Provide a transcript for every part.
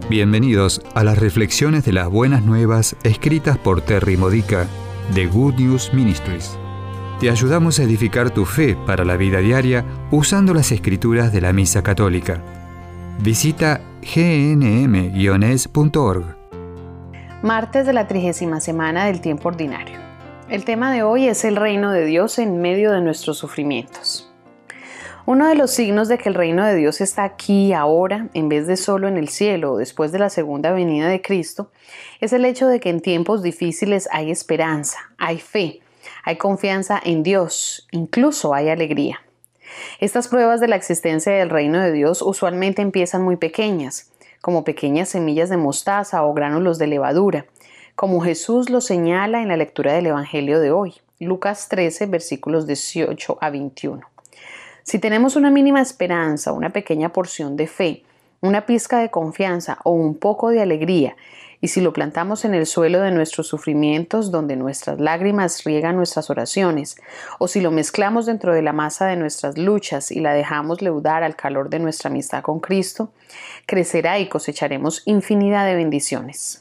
Bienvenidos a las reflexiones de las buenas nuevas escritas por Terry Modica de Good News Ministries. Te ayudamos a edificar tu fe para la vida diaria usando las escrituras de la Misa Católica. Visita gnm-es.org. Martes de la 30ª semana del tiempo ordinario. El tema de hoy es el reino de Dios en medio de nuestros sufrimientos. Uno de los signos de que el reino de Dios está aquí ahora, en vez de solo en el cielo o después de la segunda venida de Cristo, es el hecho de que en tiempos difíciles hay esperanza, hay fe, hay confianza en Dios, incluso hay alegría. Estas pruebas de la existencia del reino de Dios usualmente empiezan muy pequeñas, como pequeñas semillas de mostaza o gránulos de levadura, como Jesús lo señala en la lectura del Evangelio de hoy, Lucas 13, versículos 18 a 21. Si tenemos una mínima esperanza, una pequeña porción de fe, una pizca de confianza o un poco de alegría, y si lo plantamos en el suelo de nuestros sufrimientos donde nuestras lágrimas riegan nuestras oraciones, o si lo mezclamos dentro de la masa de nuestras luchas y la dejamos leudar al calor de nuestra amistad con Cristo, crecerá y cosecharemos infinidad de bendiciones.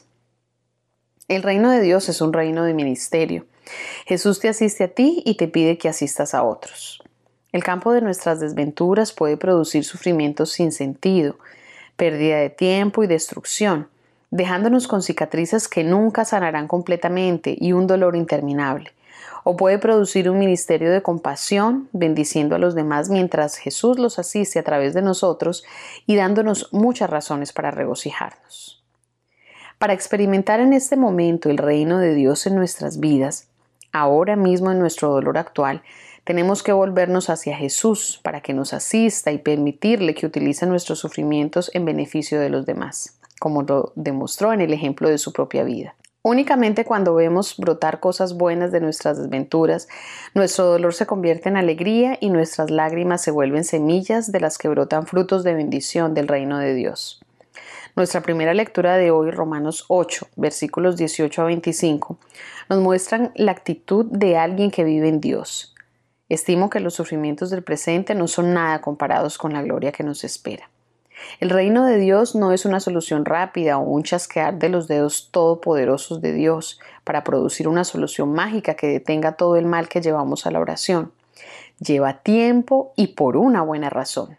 El reino de Dios es un reino de ministerio. Jesús te asiste a ti y te pide que asistas a otros. El campo de nuestras desventuras puede producir sufrimientos sin sentido, pérdida de tiempo y destrucción, dejándonos con cicatrices que nunca sanarán completamente y un dolor interminable. O puede producir un ministerio de compasión, bendiciendo a los demás mientras Jesús los asiste a través de nosotros y dándonos muchas razones para regocijarnos. Para experimentar en este momento el reino de Dios en nuestras vidas, ahora mismo en nuestro dolor actual, tenemos que volvernos hacia Jesús para que nos asista y permitirle que utilice nuestros sufrimientos en beneficio de los demás, como lo demostró en el ejemplo de su propia vida. Únicamente cuando vemos brotar cosas buenas de nuestras desventuras, nuestro dolor se convierte en alegría y nuestras lágrimas se vuelven semillas de las que brotan frutos de bendición del reino de Dios. Nuestra primera lectura de hoy, Romanos 8, versículos 18 a 25, nos muestran la actitud de alguien que vive en Dios. Estimo que los sufrimientos del presente no son nada comparados con la gloria que nos espera. El reino de Dios no es una solución rápida o un chasquear de los dedos todopoderosos de Dios para producir una solución mágica que detenga todo el mal que llevamos a la oración. Lleva tiempo y por una buena razón.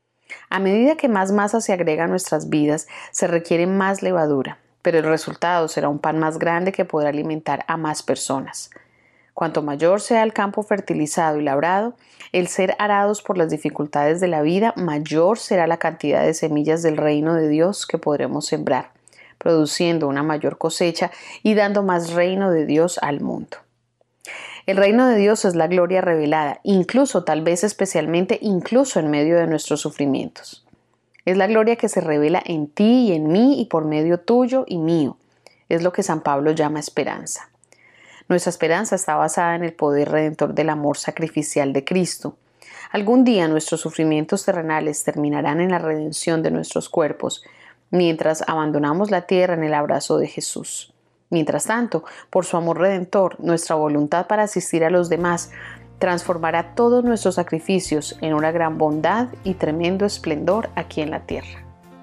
A medida que más masa se agrega a nuestras vidas, se requiere más levadura, pero el resultado será un pan más grande que podrá alimentar a más personas. Cuanto mayor sea el campo fertilizado y labrado, el ser arados por las dificultades de la vida, mayor será la cantidad de semillas del reino de Dios que podremos sembrar, produciendo una mayor cosecha y dando más reino de Dios al mundo. El reino de Dios es la gloria revelada, incluso, tal vez especialmente, incluso en medio de nuestros sufrimientos. Es la gloria que se revela en ti y en mí y por medio tuyo y mío. Es lo que San Pablo llama esperanza. Nuestra esperanza está basada en el poder redentor del amor sacrificial de Cristo. Algún día nuestros sufrimientos terrenales terminarán en la redención de nuestros cuerpos, mientras abandonamos la tierra en el abrazo de Jesús. Mientras tanto, por su amor redentor, nuestra voluntad para asistir a los demás transformará todos nuestros sacrificios en una gran bondad y tremendo esplendor aquí en la tierra.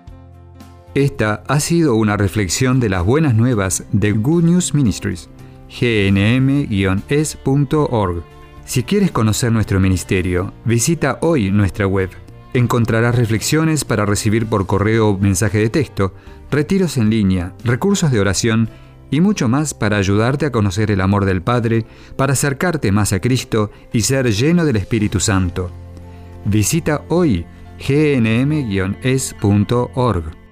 Esta ha sido una reflexión de las buenas nuevas de Good News Ministries. gnm-es.org. Si quieres conocer nuestro ministerio, visita hoy nuestra web. Encontrarás reflexiones para recibir por correo o mensaje de texto, retiros en línea, recursos de oración y mucho más para ayudarte a conocer el amor del Padre, para acercarte más a Cristo y ser lleno del Espíritu Santo. Visita hoy gnm-es.org.